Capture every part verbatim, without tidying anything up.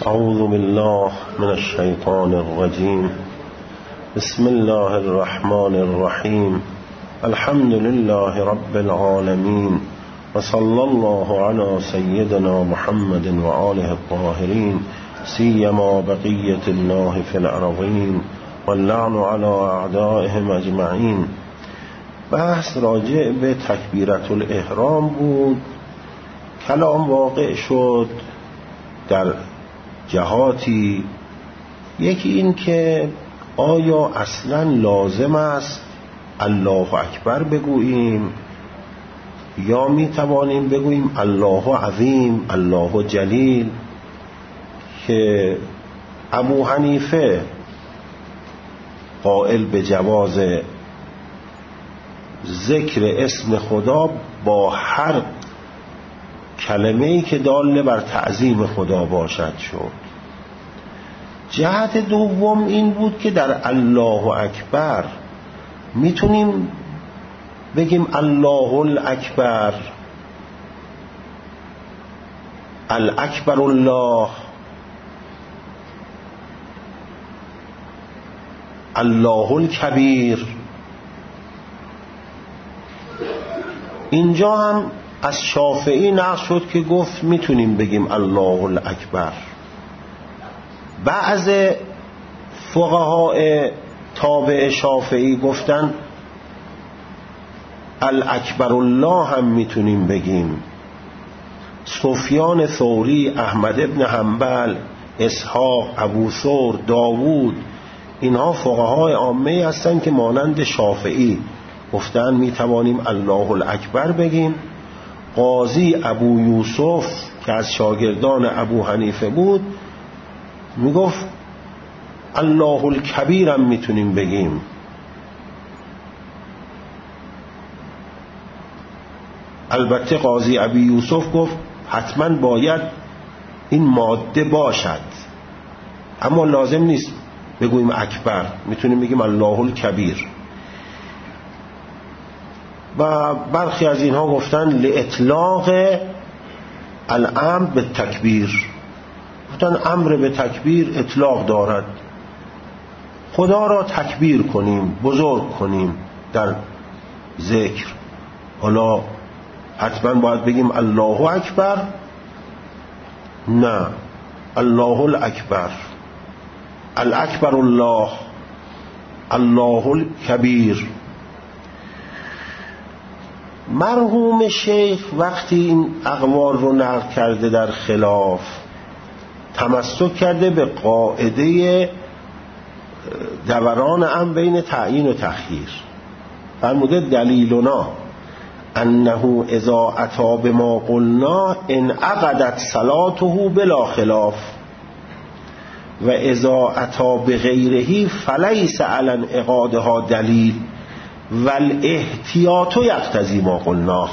اعوذ بالله من الشیطان الرجیم. بسم الله الرحمن الرحیم. الحمد لله رب العالمین و صلی الله علی سیدنا محمد و آله الطاهرین سیما بقیة الله فی الارضین واللعن علی اعدائهم اجمعین. بحث راجع به تکبیرة الاحرام بود. کلام واقع شد در جهاتی، یکی این که آیا اصلا لازم است الله اکبر بگوییم یا می توانیم بگوییم الله عظیم، الله جلیل، که ابو حنیفه قائل به جواز ذکر اسم خدا با هر کلمه‌ای که داله بر تعظیم خدا باشد شد. جهت دوم این بود که در الله اکبر میتونیم بگیم الله الاکبر، الاکبر الله، الله الکبیر. اینجا هم از شافعی نقل شد که گفت میتونیم بگیم الله الاکبر. بعض فقهای تابع شافعی گفتن الاکبر الله هم میتونیم بگیم. سفیان ثوری، احمد ابن حنبل، اسحاق، ابو ثور، داوود، اینها فقهای عامه هستن که مانند شافعی گفتن میتوانیم الله الاکبر بگیم. قاضی ابو یوسف که از شاگردان ابو حنیفه بود میگفت الله الکبیر هم میتونیم بگیم. البته قاضی ابو یوسف گفت حتما باید این ماده باشد، اما لازم نیست بگوییم اکبر، میتونیم بگیم الله الکبیر. و برخی از اینها گفتن لاطلاق الامر به تکبیر، گفتن امر به تکبیر اطلاق دارد، خدا را تکبیر کنیم، بزرگ کنیم در ذکر. حالا حتما باید بگیم الله اکبر؟ نه، الله الاکبر، الاکبر الله، الله الکبیر. مرحوم شیخ وقتی این اقوال رو نقل کرده در خلاف، تمسک کرده به قاعده دوران امر بین تعیین و تخییر. فرموده دلیلنا انه اذا اتی بما قلنا انعقدت صلاته بلا خلاف و اذا اتی بغیره فلیس علی انعقادها دلیل والاحتیاط یقتضی ما قلنا.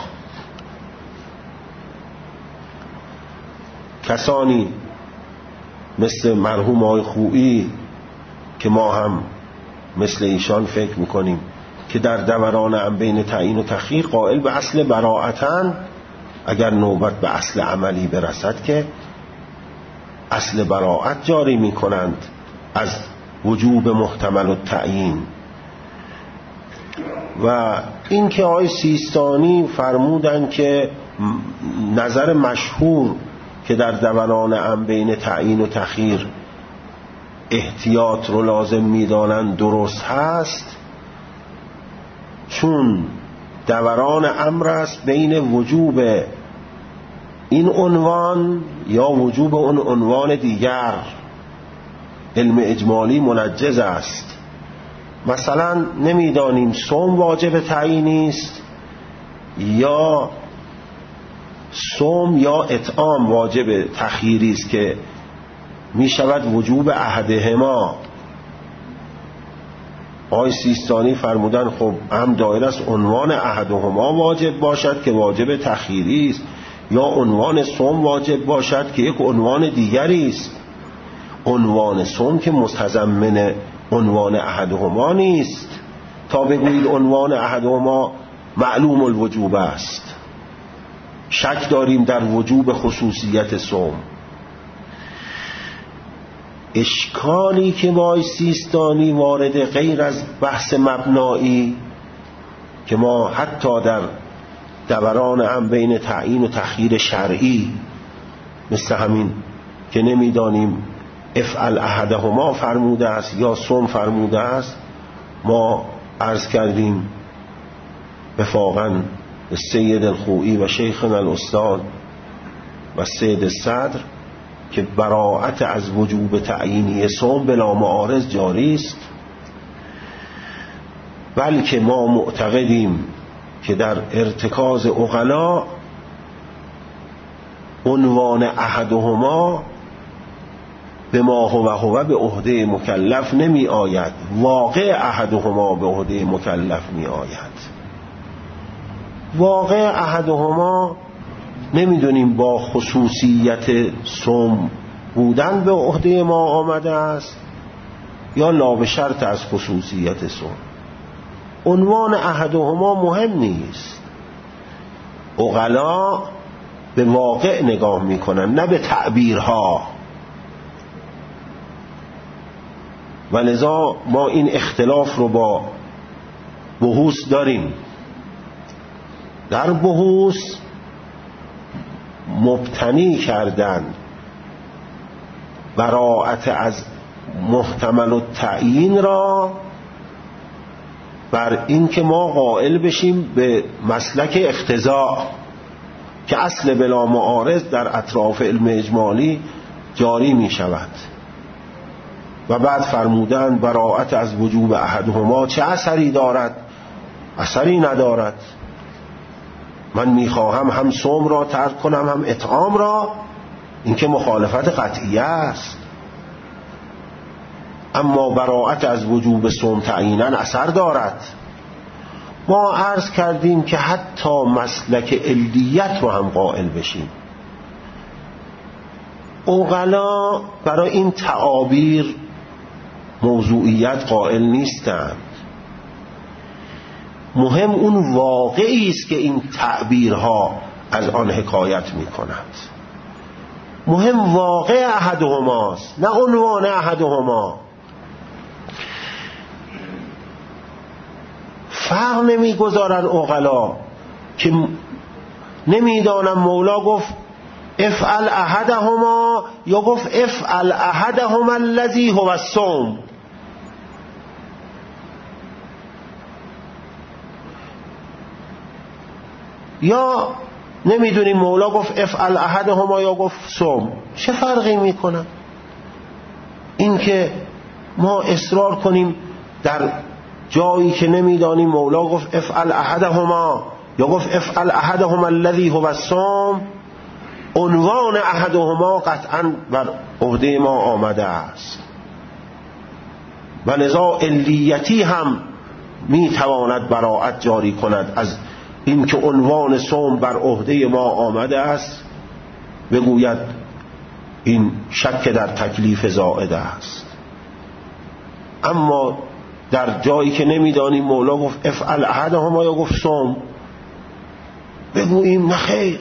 کسانی مثل مرحوم آقای خویی که ما هم مثل ایشان فکر میکنیم که در دوران هم بین تعیین و تخییر قائل به اصل براءتن، اگر نوبت به اصل عملی برسد که اصل براءت جاری میکنند از وجوب محتمل و تعیین. و این که آقای سیستانی فرمودن که نظر مشهور که در دوران هم بین تعیین و تخییر احتیاط رو لازم میدانند درست هست، چون دوران امر است بین وجوب این عنوان یا وجوب اون عنوان دیگر. علم اجمالی منجز است. مثلا نمیدانیم صوم واجب تعیینی است یا صوم یا اطعام واجب تخییری است که می شود وجوب احدهما. آقای سیستانی فرمودن خب هم دایر است عنوان احدهما واجب باشد که واجب تخییری است، یا عنوان صوم واجب باشد که یک عنوان دیگری است. عنوان صوم که مستضمن عنوان احدهما نیست تا بگویید عنوان احدهما معلوم الوجوب است. شک داریم در وجوب خصوصیت صوم. اشکالی که با سیستانی وارد غیر از بحث مبنایی که ما حتی در دوران هم بین تعیین و تخییر شرعی مثل همین که نمیدانیم افعل احدهما فرموده است یا صم فرموده است، ما عرض کردیم وفاقاً سید الخوئی و شیخنا الاستاد و سید صدر که براءت از وجوب تعیینی صوم بلا معارض جاری است، بلکه ما معتقدیم که در ارتکاز عقلا عنوان احدهما به ما هو هو به عهده مکلف نمی آید، واقع احدهما به عهده مکلف می آید. واقع احدهما نمیدونیم با خصوصیت صوم بودن به عهده ما آمده است یا لا به شرط از خصوصیت صوم. عنوان احدهما مهم نیست. عقلا به واقع نگاه میکنن نه به تعبیرها، و لذا ما این اختلاف رو با بحوث داریم. در بحوث مبتنی کردن براءت از محتمل التعیین را بر این که ما قائل بشیم به مسلک اقتضاء که اصل بلا معارض در اطراف علم اجمالی جاری می شود، و بعد فرمودن براءت از وجوب احدهما چه اثری دارد؟ اثری ندارد. من میخواهم هم صوم را ترک کنم هم اطعام را، این که مخالفت قطعیه است. اما براءت از وجوب صوم تعیینا اثر دارد. ما عرض کردیم که حتی مسلک علیت رو هم قائل بشیم. عقلا برای این تعابیر موضوعیت قائل نیستند. مهم اون واقعی است که این تعبیرها از آن حکایت می کند. مهم واقع احدهماست نه عنوان احدهما. فرق نمی گذارن عقلا که نمیدانم مولا گفت افعل احدهما یا گفت افعل احدهما الذی هو الصوم. یا نمیدونیم مولا گفت افعل احدهما یا گفت صوم. چه فرقی میکنه؟ این که ما اصرار کنیم در جایی که نمیدانیم مولا گفت افعل احدهما یا گفت افعل احدهما الذی هو الصوم، عنوان احدهما قطعا بر عهده ما آمده است و لذا علیتی هم میتواند براءت جاری کند از این که عنوان صوم بر عهده ما آمده است، بگوید این شک در تکلیف زائد است. اما در جایی که نمیدانیم مولا گفت افعل احدهما یا گفت صوم، بگوییم نخیر،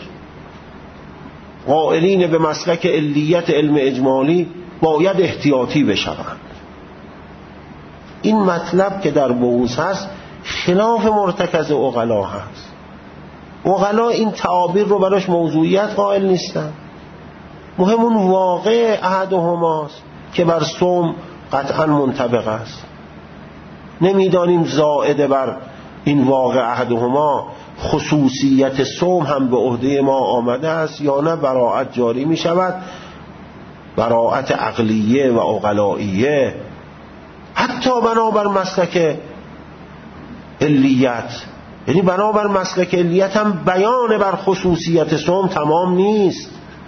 قائلین به مسلک علیت علم اجمالی باید احتیاطی بشوند. این مطلب که در بحوث هست خلاف مرتکز عقلا هست. عقلا این تعابیر رو براش موضوعیت قائل نیستن. مهم اون واقع احدهماست که بر صوم قطعا منطبق است. نمیدانیم زائد بر این واقع احدهما خصوصیت صوم هم به عهده ما آمده است یا نه براءت جاری می شود، براءت عقلیه و عقلائیه، حتی بنابر مسلک علیت. یعنی بنابر مسلک علیت هم بیان بر خصوصیت صوم تمام نیست.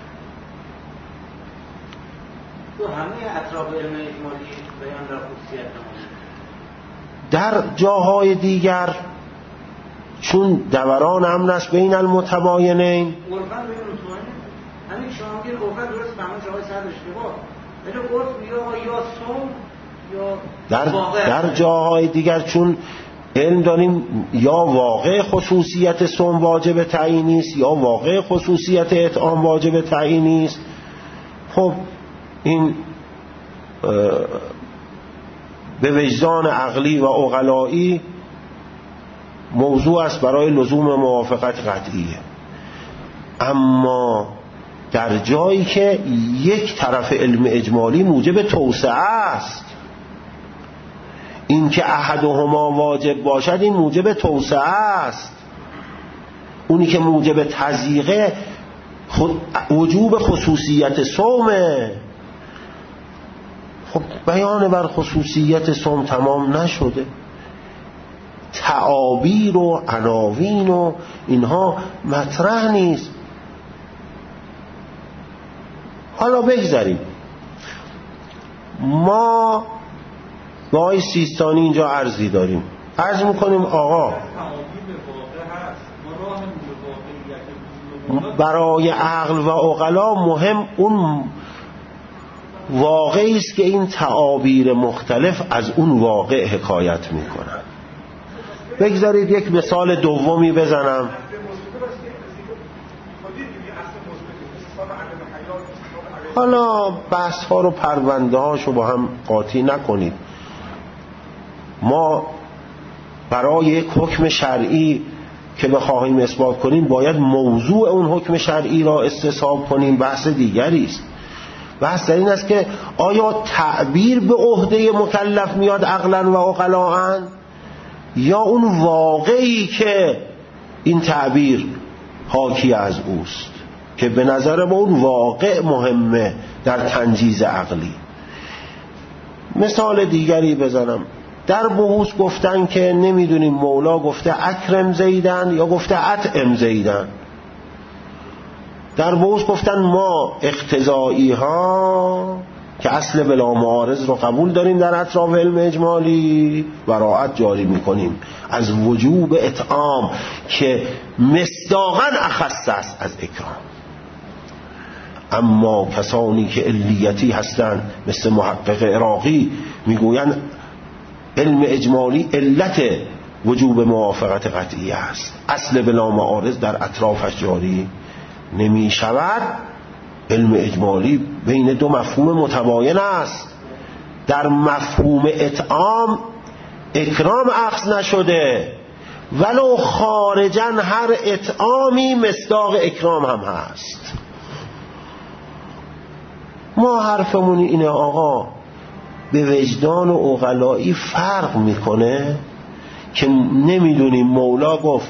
تو همه اطراف علم اجمالی بیان بر خصوصیت تمام. در جاهای دیگر چون دوران امن است بین المتباینین، عرفاً بین المتباینین همین شما میگید عرفاً درست فهمون شما صد اشتباه، ولی عرف میگه یا صوم یا در در جاهای دیگر چون علم داریم یا واقع خصوصیت صوم واجب تعیینی است یا واقع خصوصیت اطعام واجب تعیینی است. خب این به وجدان عقلی و عقلایی موضوع است برای لزوم موافقت قطعیه. اما در جایی که یک طرف علم اجمالی موجب توسعه است، این که احدهما واجب باشد این موجب توسعه است، اونی که موجب تضییقه وجوب خصوصیت صومه. خب بیان بر خصوصیت صوم تمام نشده، تعابیر و عناوین و اینها مطرح نیست. حالا بگذاریم ما با آقای سیستانی اینجا عرضی داریم، عرض میکنیم آقا برای عقل و عقلا مهم اون واقعی است که این تعابیر مختلف از اون واقع حکایت میکنن. بگذارید یک مثال دومی بزنم. حالا بحث ها رو پرونده هاشو با هم قاطی نکنید. ما برای یک حکم شرعی که بخواهیم اثبات کنیم باید موضوع اون حکم شرعی را استصحاب کنیم، بحث دیگری است. بحث در این است که آیا تعبیر به عهده مکلف میاد عقلا و عقلاً، یا اون واقعی که این تعبیر حاکی از اوست، که به نظر ما اون واقع مهمه در تنجیز عقلی. مثال دیگری بزنم. در بحوث گفتن که نمیدونیم مولا گفته اکرم زیدن یا گفته اطعم زیدن. در بحوث گفتن ما اقتضایی ها که اصل بلا معارض رو قبول داریم در اطراف علم اجمالی براعت جاری میکنیم از وجوب اطعام که مصداقاً اخص است از اکرام. اما کسانی که علیتی هستند مثل محقق عراقی میگویند علم اجمالی علت وجوب موافقت قطعی است، اصل بلا معارض در اطرافش جاری نمی شود. علم اجمالی بین دو مفهوم متباین است. در مفهوم اطعام اکرام اخذ نشده، ولو خارجاً هر اطعامی مصداق اکرام هم هست. ما حرفمون اینه آقا به وجدان و عقلایی فرق میکنه که نمیدونیم مولا گفت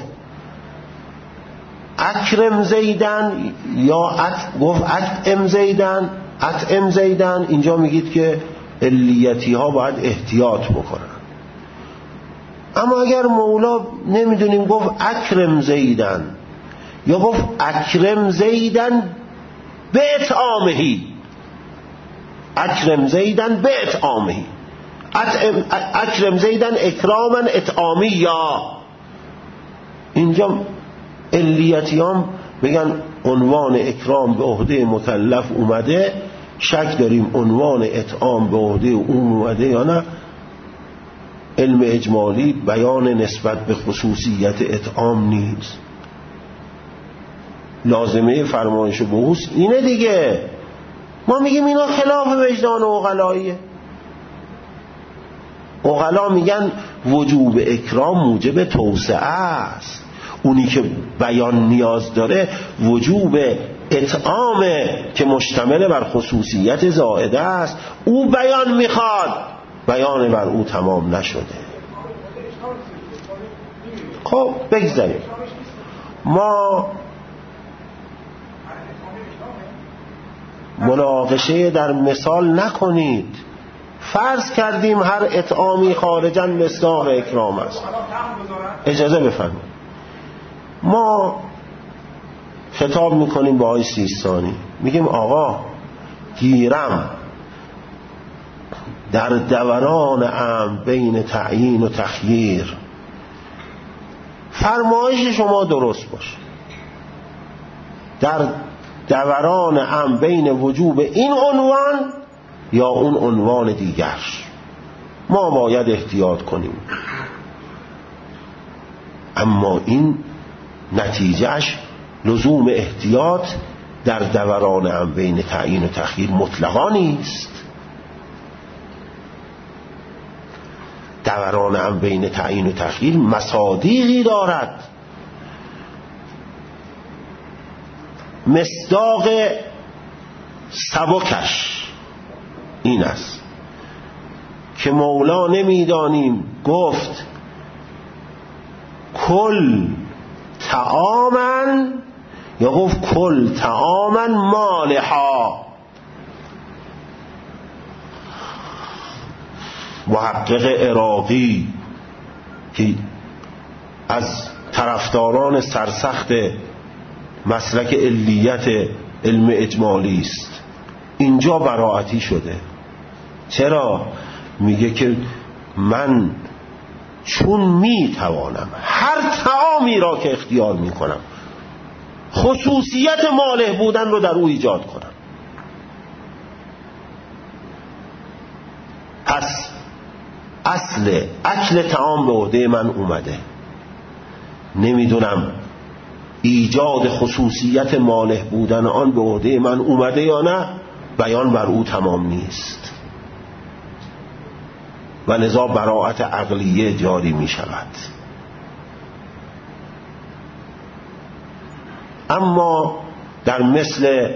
اکرم زیدن یا ات گفت اطعم زیدن اطعم زیدن. اینجا میگید که علیتی ها باید احتیاط بکنن. اما اگر مولا نمیدونیم گفت اکرم زیدن یا گفت اکرم زیدن به اطعامهی، اکرم زیدن به اطعامهی، اکرم زیدن اکراما اطعامی، یا اینجا علیتی هم بگن عنوان اکرام به عهده مکلف اومده، شک داریم عنوان اطعام به عهده اون اومده یا نه. علم اجمالی بیان نسبت به خصوصیت اطعام نیست. لازمه فرمایش بحوث اینه دیگه. ما میگیم اینا خلاف وجدان و عقلاییه. عقلا میگن وجوب اکرام موجب توسعه است، اونی که بیان نیاز داره وجوب اطعامه که مشتمل بر خصوصیت زائده است. او بیان میخواد، بیان بر او تمام نشده. خب بگذاریم. ما مناقشه در مثال نکنید. فرض کردیم هر اطعامی خارجاً مصداق اکرام است. اجازه بفرمایید. ما خطاب میکنیم با آقای سیستانی، میگیم آقا گیرم در دوران امر بین تعیین و تخییر فرمایش شما درست باشه، در دوران امر بین وجوب این عنوان یا اون عنوان دیگر ما باید احتیاط کنیم. اما این نتیجهش لزوم احتیاط در دوران امر بین تعیین و تخییر مطلقا نیست. دوران هم بین تعیین و تخییر مصادیقی دارد. مصداق سبکش این است که مولا نمیدانیم گفت کل طعامن یا گفت کل طعامن مالها. محقق عراقی که از طرفداران سرسخت مسلک علیت علم اجمالی است اینجا براعتی شده. چرا؟ میگه که من چون میتوانم هر طعامی را که اختیار میکنم خصوصیت مالح بودن رو در او ایجاد کنم، پس اصل اکل طعام به عهده من اومده. نمیدونم ایجاد خصوصیت مالح بودن آن به عهده من اومده یا نه، بیان بر او تمام نیست و لذا براعت عقلیه جاری می شود. اما در مثل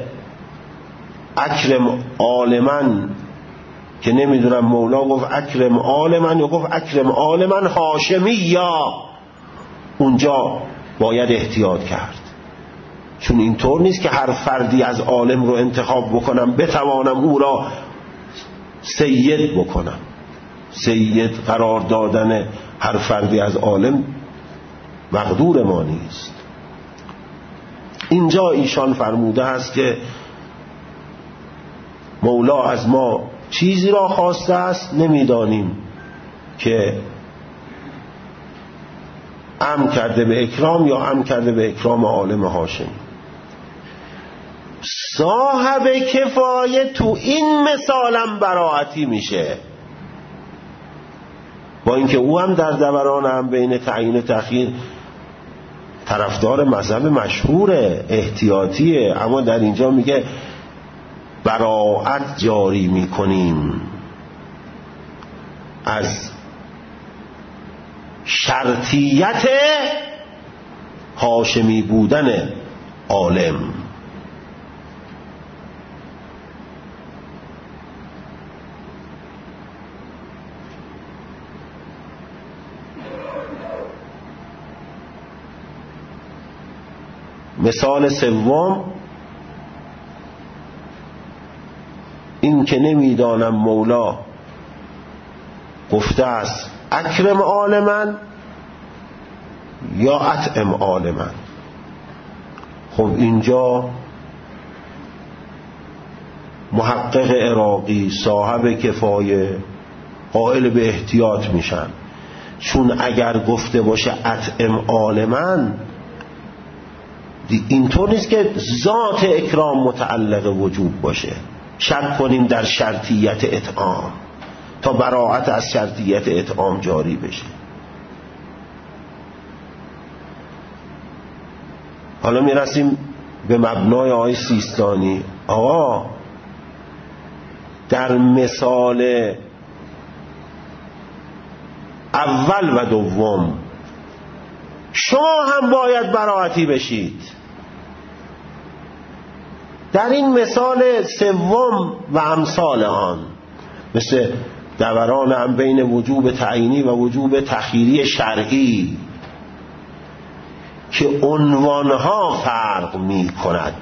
اکرم عالمن که نمیدونم مولا گفت اکرم عالمن یا گفت اکرم عالمن هاشمی، یا اونجا باید احتیاط کرد، چون اینطور نیست که هر فردی از عالم رو انتخاب بکنم بتوانم او را سید بکنم. سید قرار دادن هر فردی از عالم مقدور ما نیست. اینجا ایشان فرموده است که مولا از ما چیزی را خواسته است، نمیدانیم که امر کرده به اکرام یا امر کرده به اکرام عالم هاشمی. صاحب کفایه تو این مثالم براعتی میشه، با اینکه او هم در دوران هم بین تعیین و تخییر طرفدار مذهب مشهور احتیاطیه، اما در اینجا میگه براعت جاری میکنیم از شرطیت هاشمی بودن عالم. مثال سوم این که نمیدانم مولا گفته است اکرم عالمن یا اطعم عالمن. خب اینجا محقق عراقی صاحب کفایه قائل به احتیاط میشن، چون اگر گفته باشه اطعم عالمن اینطور نیست که ذات اکرام متعلق وجوب باشه. شک کنیم در شرطیت اطعام تا براعت از شرطیت اطعام جاری بشه. حالا میرسیم به مبنای آیه سیستانی. آقا در مثال اول و دوم شما هم باید براعتی بشید. در این مثال سوم و امثال آن، مثل دوران هم بین وجوب تعیینی و وجوب تخییری شرعی که عنوانها فرق می کند،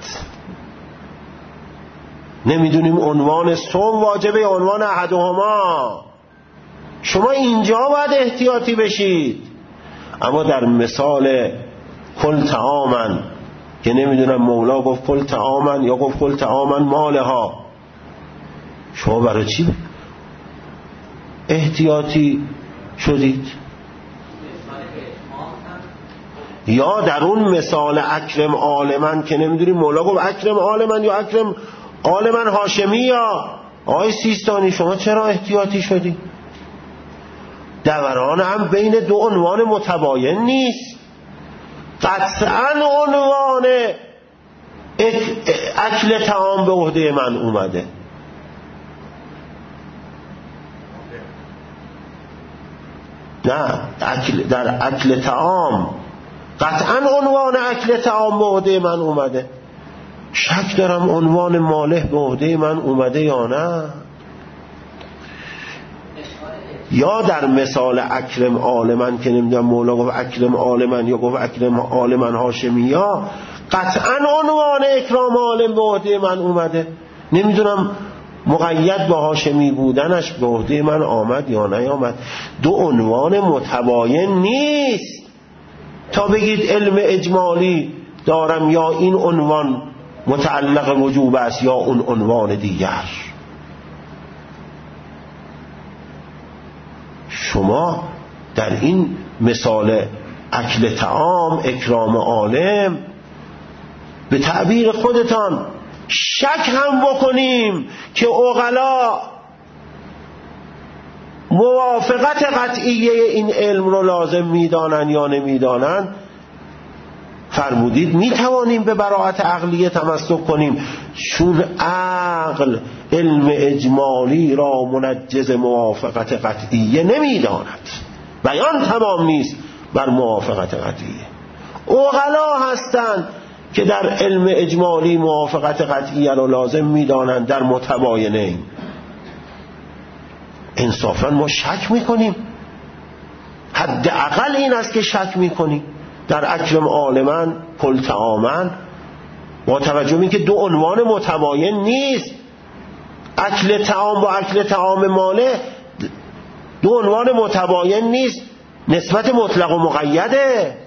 نمیدونیم عنوان صوم واجبه یا عنوان احدهما، شما اینجا باید احتیاطی بشید. اما در مثال کل طعامن که نمیدونم مولا گفت کل طعامن یا گفت کل طعامن مالها، شما برای چی احتیاطی شدید؟ یا در اون مثال اکرم عالمن که نمیدونیم مولا گفت اکرم عالمن یا اکرم عالمن هاشمی، یا آقای سیستانی شما چرا احتیاطی شدید؟ دوران هم بین دو عنوان متباین نیست. قطعا عنوان اکل طعام به عهده من اومده. نه اکل در اکل طعام قطعا عنوان اکل طعام به عهده من اومده. شک دارم عنوان ماله به عهده من اومده یا نه. یا در مثال اکرم آل من که نمیدونم مولا گفت اکرم آل من یا گفت اکرم آل من هاشمیا، قطعا عنوان اکرام آل به عهده من اومده. نمیدونم مقید به هاشمی بودنش به عهده من آمد یا نیامد. دو عنوان متباین نیست تا بگید علم اجمالی دارم یا این عنوان متعلق وجوب است یا اون عنوان دیگر. شما در این مثال اکل طعام اکرام عالم به تعبیر خودتان شک هم بکنیم که عقلا موافقت قطعیه این علم رو لازم میدانن یا نمیدانن، فرمودید میتوانیم به براءت عقلیه تمسک کنیم، چون عقل علم اجمالی را منجز موافقت قطعیه نمیداند، بیان تمام نیست بر موافقت قطعیه. عقلا هستند که در علم اجمالی موافقت قطعیه را لازم میدانند، در متباینه انصافا ما شک میکنیم. حداقل این است که شک میکنیم در اکرم عالمن کل طعامن، با توجه به که دو عنوان متباین نیست. اکل طعام با اکل طعام ماله دو عنوان متباین نیست، نسبت مطلق و مقیده.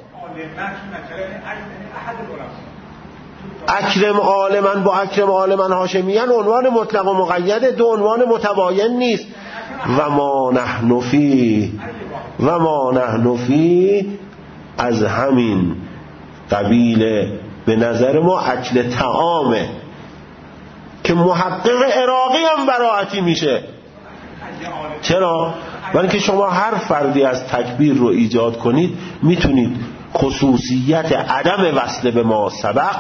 اکرم عالمن با اکرم عالمن هاشمیان عنوان مطلق و مقیده، دو عنوان متباین نیست. و ما نحن فی و ما نحن فی از همین قبیل به نظر ما اکل طعامه که محقق عراقی هم براعتی میشه. چرا؟ ولی که شما هر فردی از تکبیر رو ایجاد کنید میتونید خصوصیت عدم وصل به ما سبق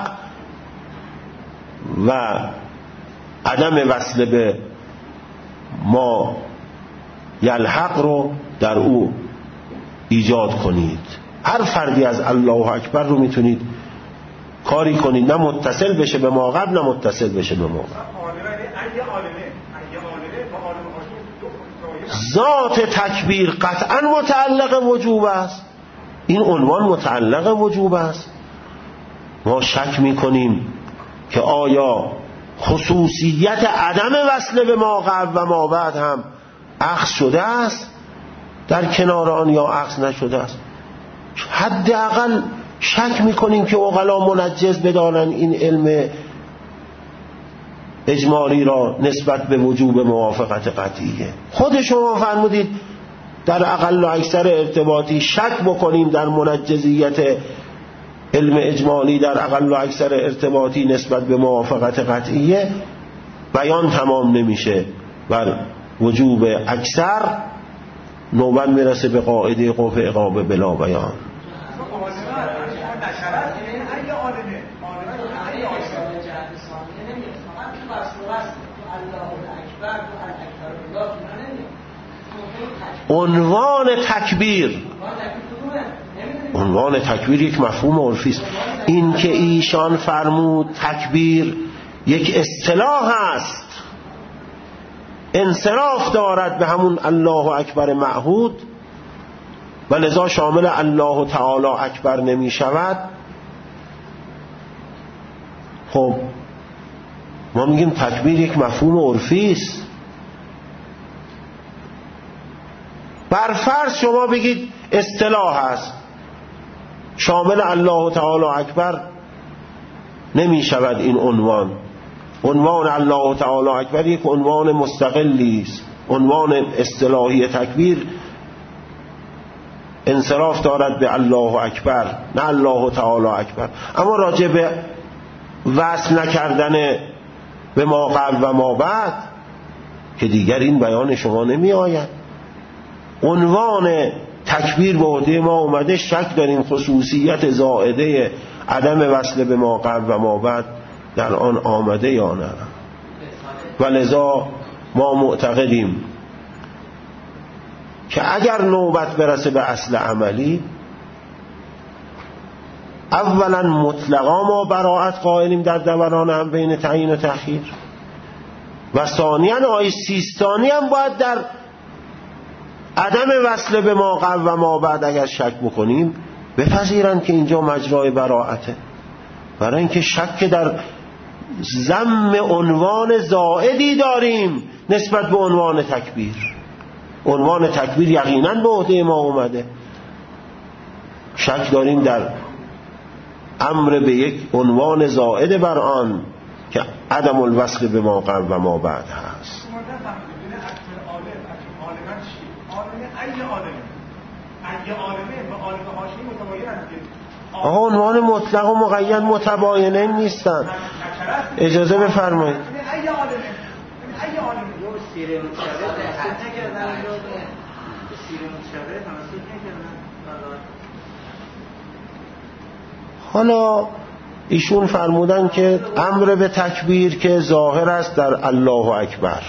و عدم وصل به ما یلحق رو در او ایجاد کنید. هر فردی از الله اکبر رو میتونید کاری کنید، نه متصل بشه به ما قبل نه متصل بشه به ما قبل. ذات تکبیر قطعا متعلق وجوب است، این عنوان متعلق وجوب است. ما شک میکنیم که آیا خصوصیت عدم وصل به ما قبل و ما بعد هم اخذ شده است در کنار آن یا اخذ نشده است. حداقل شک میکنیم که عقلا منجز بدانن این علم اجمالی را نسبت به وجوب موافقت قطعیه. خود شما فرمودید در اقل و اکثر ارتباطی شک بکنیم در منجزیت علم اجمالی در اقل و اکثر ارتباطی نسبت به موافقت قطعیه، بیان تمام نمیشه بر وجوب اکثر، نوبت میرسه به قاعده قوف اقامه بلا بیان. عنوان تکبیر عنوان تکبیر یک مفهوم عرفی است. این که ایشان فرمود تکبیر یک اصطلاح است، انصراف دارد به همون الله اکبر معهود و لذا شامل الله تعالی اکبر نمی شود. خب ما میگیم تکبیر یک مفهوم عرفی است. بر فرض شما بگید اصطلاح است شامل الله تعالی اکبر نمی شود، این عنوان عنوان الله تعالی اکبر یک عنوان مستقلی است. عنوان اصطلاحی تکبیر انصراف دارد به الله اکبر نه الله تعالی اکبر. اما راجع به وصل نکردن به ما قبل و ما بعد که دیگر این بیان شما نمی آید. عنوان تکبیر به عهده ما اومده، شک داریم خصوصیت زائده عدم وصل به ما قبل و ما بعد در آن آمده یا نه. و لذا ما معتقدیم که اگر نوبت برسه به اصل عملی، اولا مطلقا ما براءت قائلیم در دوران هم بین تعیین و تأخیر، و ثانیا آیه سیستانی هم باید در عدم وصل به ما قبل و ما بعد اگر شک بکنیم بپذیرن که اینجا مجرای براءته، برای اینکه شک در ضم عنوان زائدی داریم نسبت به عنوان تکبیر. عنوان تکبیر یقینا به عهده ما اومده، شک داریم در امر به یک عنوان زائد بر آن که عدم الوصل به ما قبل و ما بعد هست. آقا عنوان مطلق و مقید متباینه نیستن. اجازه بفرمایید. حالا ایشون فرمودن که امر به تکبیر که ظاهر است در الله اکبر،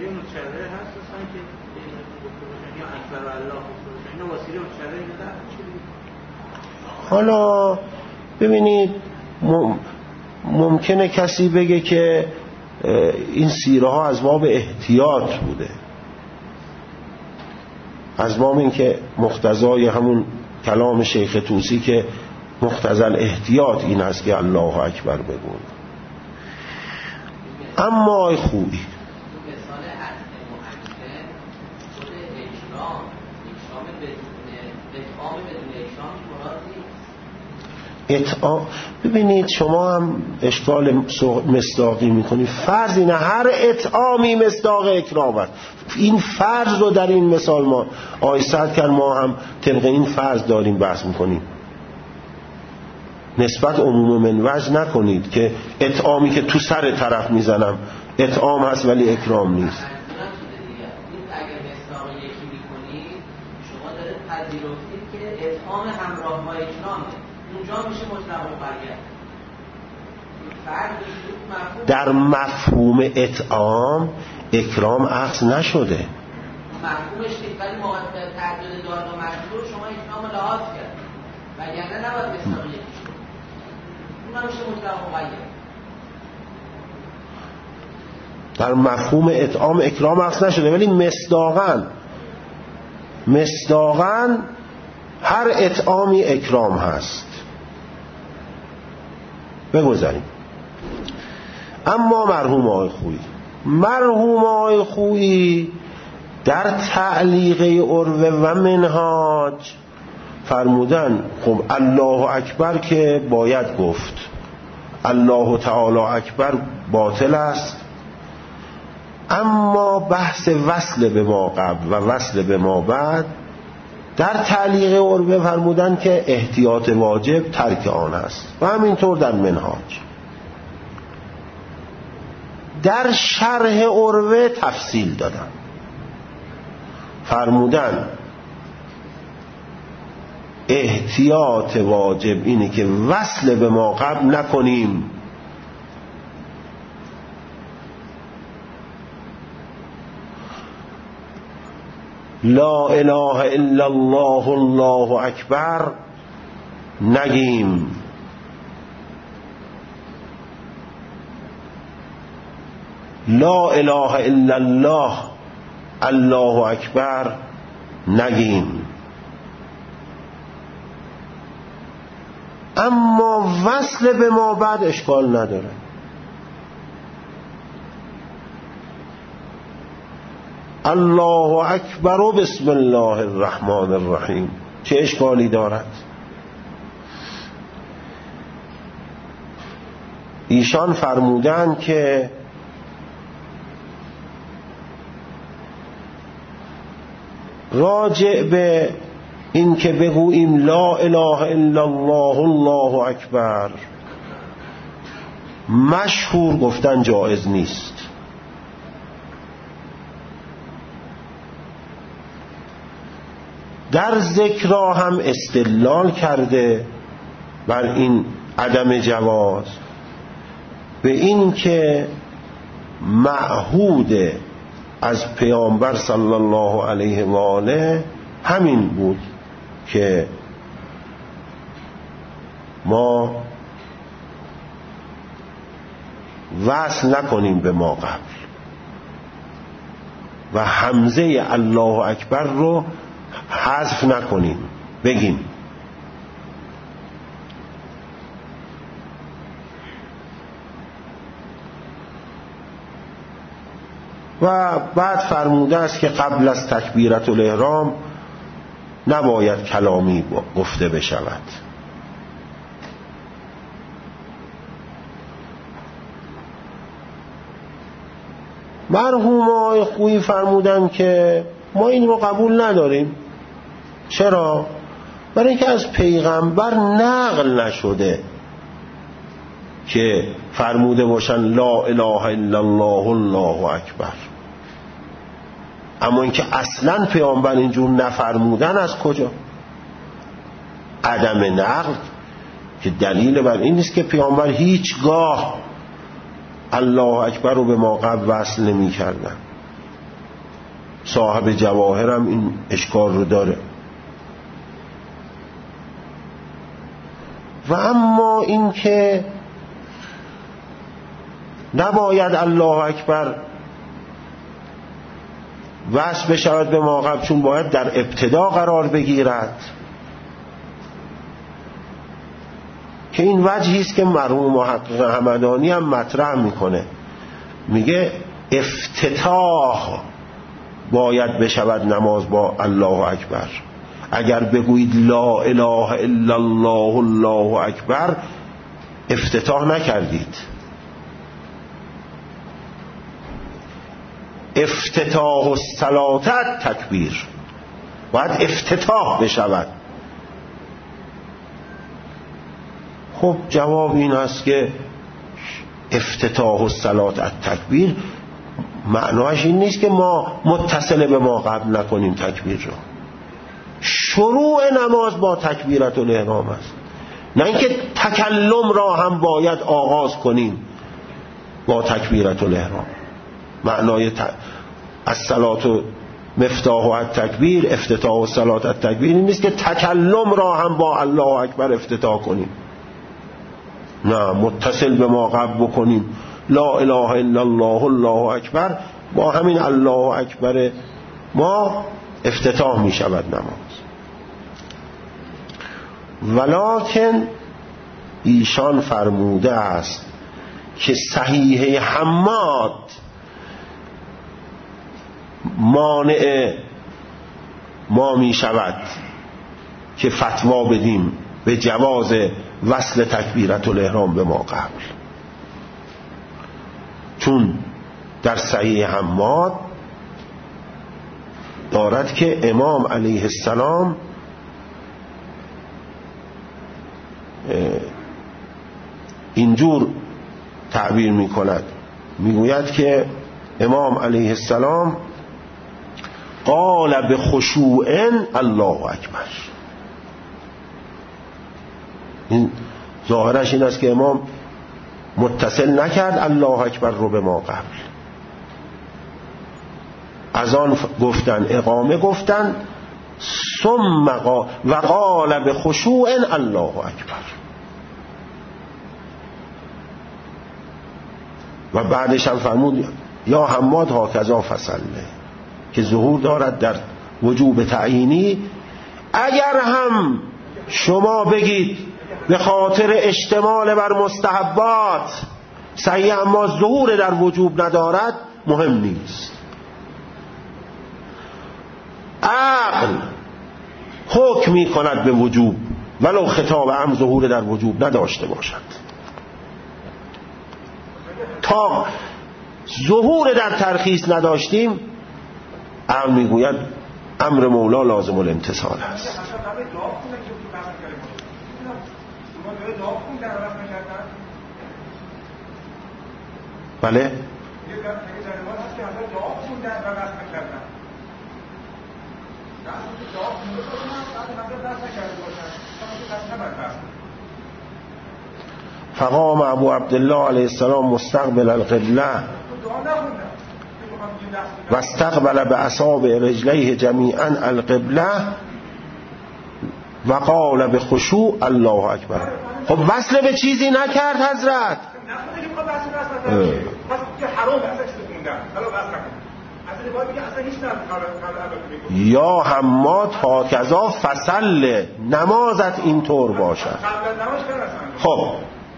حالا ببینید ممکنه کسی بگه که این سیره ها از باب احتیاط بوده، از باب این که مقتضای همون کلام شیخ طوسی که مقتضی الاحتیاط این است که الله اکبر بگون. اما خوبی اطعام، ببینید شما هم اشکال مصداقی میکنید. فرض اینه هر اطعامی مصداق اکرام است. این فرض رو در این مثال ما آیسد کرد، ما هم طبق این فرض داریم بحث میکنیم. نسبت عموم منوج نکنید که اطعامی که تو سر طرف میزنم اطعام هست ولی اکرام نیست. در مفهوم اطعام اکرام اخذ نشده. مفهومش نیست، ولی تعدد دار و مشهور شما اکرام رو لحاظ کرد و یعنی نباید مصداق یکی شد. اون هم میشه مطلق مقید. در مفهوم اطعام اکرام اخذ نشده، ولی مصداقاً مصداقاً هر اطعامی اکرام هست. بگذاریم. اما مرحوم آقای خویی مرحوم آقای خویی در تعلیقه عروه و منهاج فرمودن خب الله اکبر که باید گفت، الله تعالی اکبر باطل است، اما بحث وصل به ما قبل و وصل به ما بعد در تعلیق عروه فرمودن که احتیاط واجب ترک آن است، و همینطور در منهاج. در شرح عروه تفصیل دادن، فرمودن احتیاط واجب اینه که وصل به ما قبل نکنیم، لا اله الا الله الله اکبر نگیم، لا اله الا الله الله اکبر نگیم. اما وصل به ما بعد اشکال نداره. الله اکبر و بسم الله الرحمن الرحیم چه اشکالی دارد؟ ایشان فرمودن که راجع به این که بگوییم لا اله الا الله الله اکبر مشهور گفتن جایز نیست. در ذکرها هم استدلال کرده بر این عدم جواز به این که معهود از پیامبر صلی الله علیه و آله همین بود که ما وصل نکنیم به ما قبل و همزه الله اکبر رو حذف نکنیم، بگیم. و بعد فرموده است که قبل از تکبیرت الاحرام نباید کلامی گفته بشود. مرحوم آقای خویی فرمودن که ما این رو قبول نداریم. چرا؟ برای اینکه از پیغمبر نقل نشده که فرموده باشن لا اله الا الله الله اکبر. اما اینکه اصلا پیامبر اینجور نفرمودن از کجا؟ عدم نقل که دلیل بر این نیست که پیامبر هیچگاه الله اکبر رو به ما قبل وصل نمی کردن. صاحب جواهر هم این اشکال رو داره. و اما این که نباید الله اکبر وصل بشود به ما قبل، چون باید در ابتدا قرار بگیرد، که این وجهی است که مرحوم محقق همدانی هم مطرح میکنه. میگه افتتاح باید بشود نماز با الله اکبر. اگر بگویید لا اله الا الله الله اکبر، افتتاح نکردید. افتتاح الصلاة تکبیر، باید افتتاح بشود. خب جواب این است که افتتاح الصلاة تکبیر معناش این نیست که ما متصل به ما قبل نکنیم تکبیر رو. شروع نماز با تکبیرت الاحرام است، نه اینکه تکلم را هم باید آغاز کنیم با تکبیرت الاحرام. معنای ت... الصلاة مفتاح و التکبیر، افتتاح الصلاة التکبیر این نیست که تکلم را هم با الله اکبر افتتاح کنیم، نه، متصل به ما قبل بکنیم لا اله الا الله الله اکبر، با همین الله اکبر ما افتتاح می شود نماز. ولکن ایشان فرموده است که صحیح حماد مانع ما می شود که فتوا بدیم به جواز وصل تکبیرت الاحرام به ما قبل، چون در صحیح حماد دارد که امام علیه السلام اینجور تعبیر می کند، می گوید که امام علیه السلام قال بخشوع الله اکبر. این ظاهرش این است که امام متصل نکرد الله اکبر رو به ما قبل، اذان گفتن، اقامه گفتن، ثم قال و قال بخشوع الله اکبر، و بعدش هم فرمود یا حماد هاکذا فصله، که ظهور دارد در وجوب تعیینی. اگر هم شما بگید به خاطر اشتمال بر مستحبات صحیح اما ظهور در وجوب ندارد، مهم نیست. عقل حکم می کند به وجوب ولو خطاب هم ظهور در وجوب نداشته باشد. تا ظهور در ترخیص نداشتیم، عقل می گوید امر مولا لازم الامتثال است. بله فقام ابو عبدالله علیه السلام مستقبل القبله و استقبل به اصابع رجلیه جمیعا القبله و قال به خشوع الله اکبر. خب وصل به چیزی نکرد حضرت. یا حماد هاکذا فصل، نمازت اینطور باشد. خب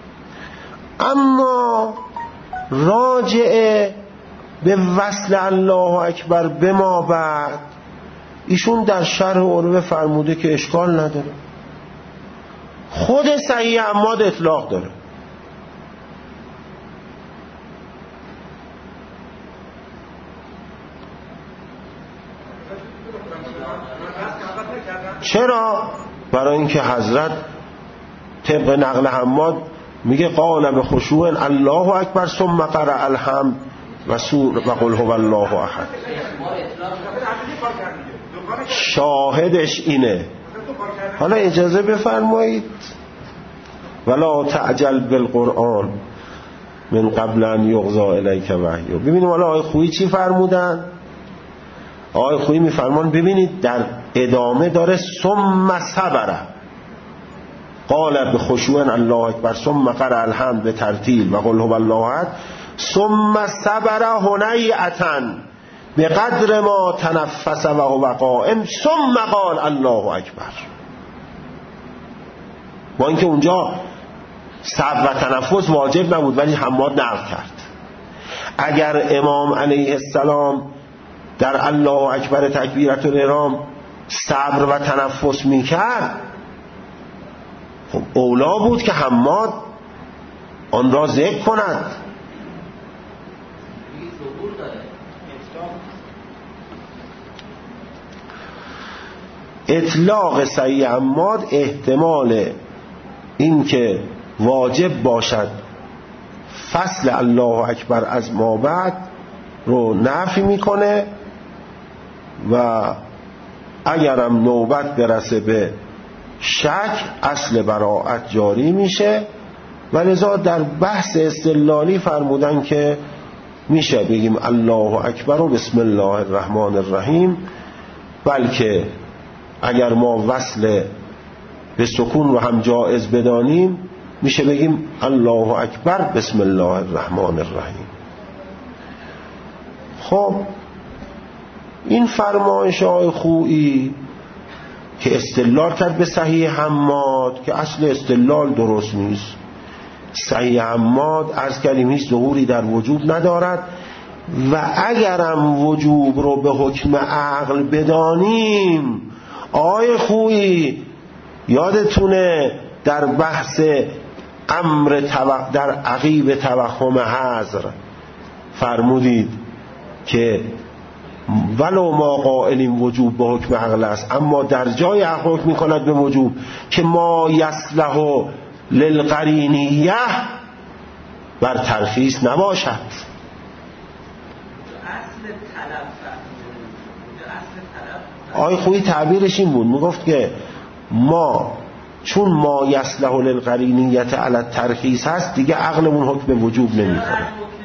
اما راجع به وصل الله اکبر به ما بعد، ایشون در شرح عروه فرموده که اشکال نداره. خود صحیح عماد اطلاق داره. چرا؟ برای اینکه حضرت طبق نقل حماد میگه قال به خشوع الله اکبر ثم قرأ الحمد و سور و قل هو الله احد. شاهدش اینه. حالا اجازه بفرمایید ولا تعجل بالقرآن من قبل ان یقضى الیک وحی. ببینیم حالا آقای خویی چی فرمودن. آقای خویی میفرمان ببینید در ادامه داره ثم صبر قال بخشوع الله اکبر ثم قرأ الحمد به ترتیل و قل هو الله احد ثم صبر هنیئة به قدر ما تنفس و هو قائم ثم قال الله اکبر. با اینکه اونجا صبر و تنفس واجب نبود ولی حماد نقل کرد. اگر امام علیه السلام در الله اکبر تکبیرت الاحرام صبر و تنفس میکرد، خب اولا بود که حماد آن را ذکر کند. اطلاق صحیح حماد احتمال این که واجب باشد فصل الله اکبر از ما بعد رو نفی میکنه و اگرم نوبت برسه به شک اصل براءت جاری میشه. و لذا در بحث استدلالی فرمودن که میشه بگیم الله اکبر و بسم الله الرحمن الرحیم، بلکه اگر ما وصل به سکون رو هم جائز بدانیم میشه بگیم الله اکبر بسم الله الرحمن الرحیم. خب این فرمایش آقای خویی که استدلال کرد به صحیح حماد که اصل استدلال درست نیست. صحیح حماد از کلمه ظهوری در وجوب ندارد و اگرم وجوب رو به حکم عقل بدانیم، آقای خویی یادتونه در بحث امر توق... در عقیب توهم حذر فرمودید که ولو ما قائلیم وجوب به حکم عقل است، اما در جای عقل حکم میکند به وجوب که ما یصلح للقرینیه بر ترخیص نباشد. آقای خویی تعبیرش این بود، میگفت که ما چون ما یصلح للقرینیه علی الترخیص هست دیگه عقلمون حکم به وجوب نمیکنه.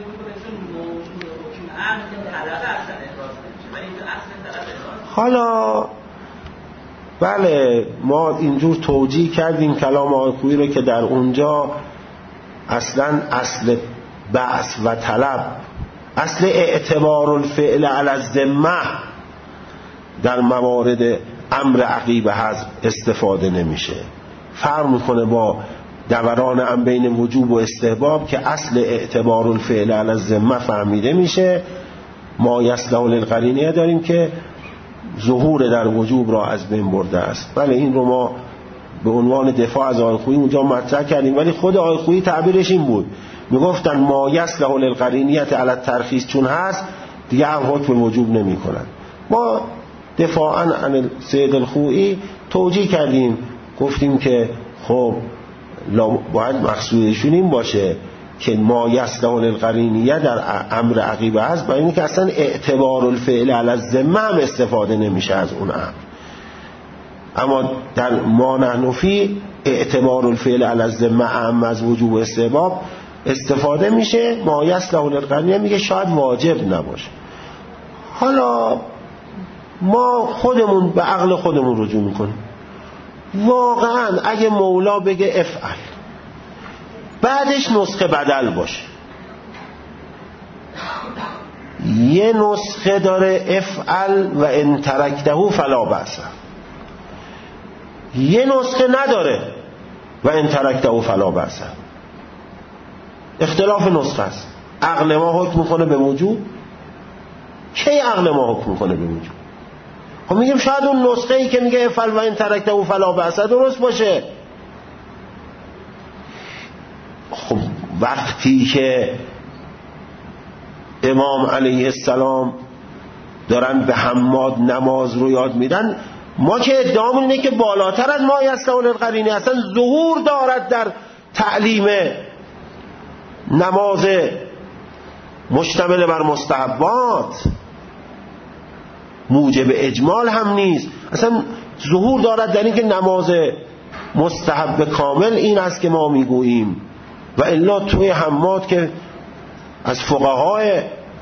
حالا بله ما اینجور توجیه کردیم کلام آقای خویی رو که در اونجا اصلا اصل بعث و طلب، اصل اعتبار الفعل علی الذمه در موارد امر عقیب حذف استفاده نمیشه. فرق میکنه با دوران ام بین وجوب و استحباب که اصل اعتبار الفعل علی الذمه فهمیده میشه. ما یصلح للقرینیه داریم که ظهور در وجوب را از بین برده است. بله این رو ما به عنوان دفاع از آقای خویی اونجا مطرح کردیم، ولی خود آقای خویی تعبیرش این بود، میگفتن ما یصلح للقرینیه علی الترخیص چون هست دیگه هم حکم وجوب نمی کنن. ما دفاعاً عن سید الخویی توجیه کردیم، گفتیم که خب باید مقصودشون این باشه که ما یصلح للقرینیه در امر عقیبه هست، برای اینکه اصلا اعتبار الفعل علی الذمه هم استفاده نمیشه از اون امر. اما در ما نحن فی اعتبار الفعل علی الذمه اعم از وجوب و استحباب استفاده میشه. ما یصلح للقرینیه میگه شاید واجب نباشه. حالا ما خودمون به عقل خودمون رجوع میکنیم. واقعا اگه مولا بگه افعل بعدش نسخه بدل باشه، یه نسخه داره افعل و ان ترکته فلا بأس، یه نسخه نداره و ان ترکته فلا بأس. اختلاف نسخه است. عقل ما حکم میکنه به وجوب؟ کی عقل ما حکم میکنه به وجوب؟ خب میگیم شاید اون نسخه ای که میگه افعل و ان ترکته فلا بأس درست باشه. خب وقتی که امام علیه السلام دارن به حماد نماز رو یاد میدن، ما که ادعامون اینه که بالاتر از ما یستون القرینی اصلا ظهور دارد در تعلیم نماز مشتمل بر مستحبات، موجب اجمال هم نیست، اصلا ظهور دارد در این که نماز مستحب کامل این است که ما میگوییم. و الا توی حماد که از فقهای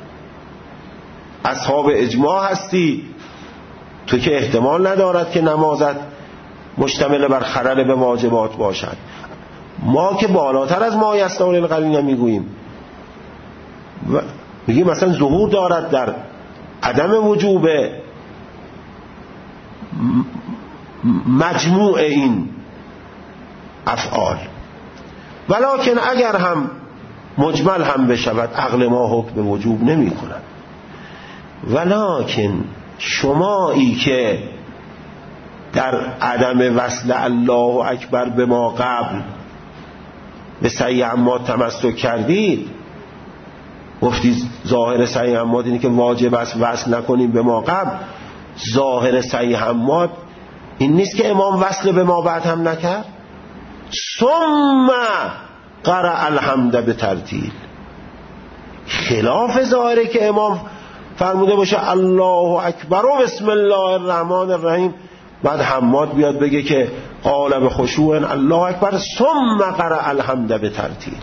اصحاب اجماع هستی، تو که احتمال ندارد که نمازت مشتمل بر خلل به واجبات باشد. ما که بالاتر از ما یستون القرینه میگوییم و میگیم مثلا ظهور دارد در عدم وجوب مجموع این افعال. ولکن اگر هم مجمل هم بشود عقل ما حکم به وجوب نمی کند. ولکن شمایی که در عدم وصل الله اکبر به ما قبل به سعی عماد تمسک کردید، گفتید ظاهر سعی عماد اینه که واجب است وصل نکنیم به ما قبل. ظاهر سعی عماد این نیست که امام وصل به ما بعد هم نکرد؟ ثم قرأ الحمد به ترتیل، خلاف ظاهره که امام فرموده باشه الله اکبر و بسم الله الرحمن الرحیم، بعد حماد بیاد بگه که قال به خشوع الله اکبر ثم قرأ الحمد به ترتیل.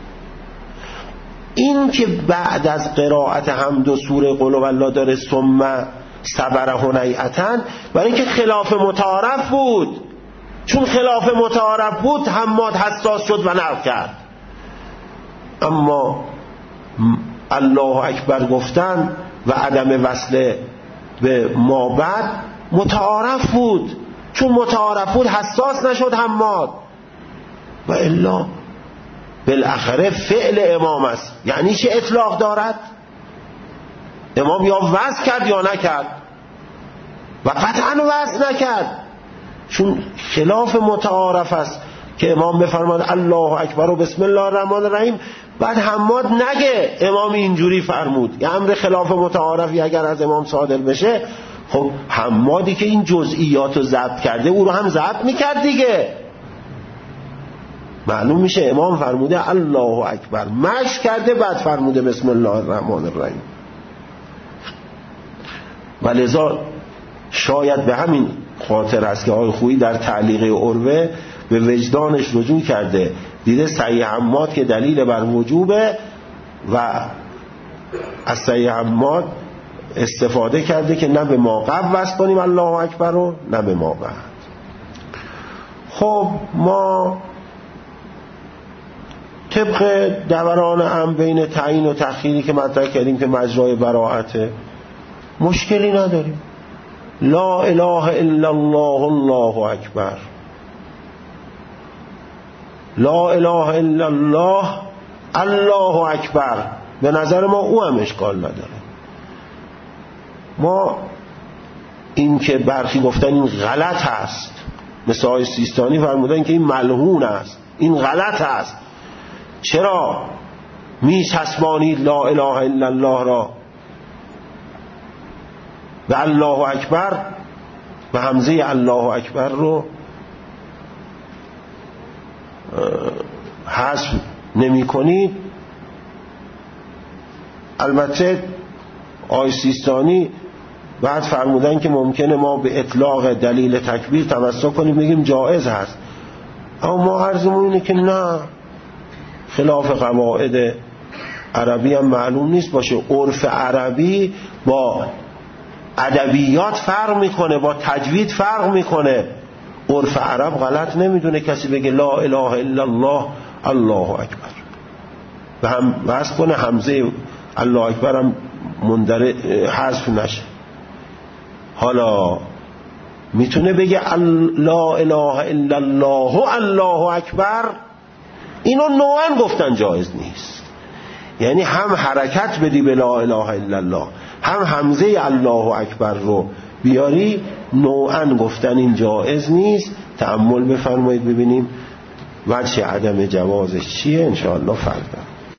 این که بعد از قرائت حمد و سوره قل هوالله داره ثم صبر هنیئتا، برای اینکه خلاف متعارف بود. چون خلاف متعارف بود حماد حساس شد و نقل کرد. اما الله اکبر گفتن و عدم وصل به ما بعد متعارف بود، چون متعارف بود حساس نشد حماد. و الا بالاخره فعل امام است. یعنی چه اطلاق دارد؟ امام یا وصل کرد یا نکرد، و قطعا وصل نکرد، چون خلاف متعارف است که امام بفرماد الله اکبر و بسم الله الرحمن الرحیم، بعد حماد نگه امام اینجوری فرمود. یه امر خلاف متعارفی اگر از امام صادر بشه، خب حمادی که این جزئیات رو ضبط کرده او رو هم ضبط میکرد دیگه. معلوم میشه امام فرموده الله اکبر، مشق کرده بعد فرموده بسم الله الرحمن الرحیم. ولذا شاید به همین خاطر است که آقای خویی در تعلیق عروه به وجدانش رجوع کرده، دیده سعی حماد که دلیل بر وجوبه و از سعی حماد استفاده کرده که نه به ما قبل وصل کنیم الله اکبر رو، نه به ما بعد. خب ما طبق دوران هم بین تعیین و تأخیری که مطرح کردیم که مجرای براءته، مشکلی نداریم. لا اله الا الله الله اکبر، لا اله الا الله الله اکبر، به نظر ما او هم اشکال نداره. ما این که برخی گفتن این غلط هست، مثل آقای سیستانی فرمودن که این ملعون است، این غلط است، چرا میچسبانید لا اله الا الله را و الله اکبر و همزه الله اکبر رو حذف نمی کنید؟ البته آقای سیستانی بعد فرمودن که ممکنه ما به اطلاق دلیل تکبیر تمسک کنیم، بگیم جایز هست، اما ما عرضمون اینه که نه، خلاف قواعد عربی هم معلوم نیست باشه. عرف عربی با ادبیات فرق میکنه، با تجوید فرق میکنه. عرف عرب غلط نمیدونه کسی بگه لا اله الا الله الله اکبر و هم وصل کنه همزه الله اکبر هم مندرج حذف نشه. حالا میتونه بگه لا اله الا الله الله اکبر، اینو نوعا گفتن جایز نیست. یعنی هم حرکت بدی به لا اله الا الله، هم همزه الله اکبر رو بیاری، نوعا گفتن این جایز نیست. تأمل بفرمایید ببینیم وجه عدم جوازش چیه، انشاءالله فردا.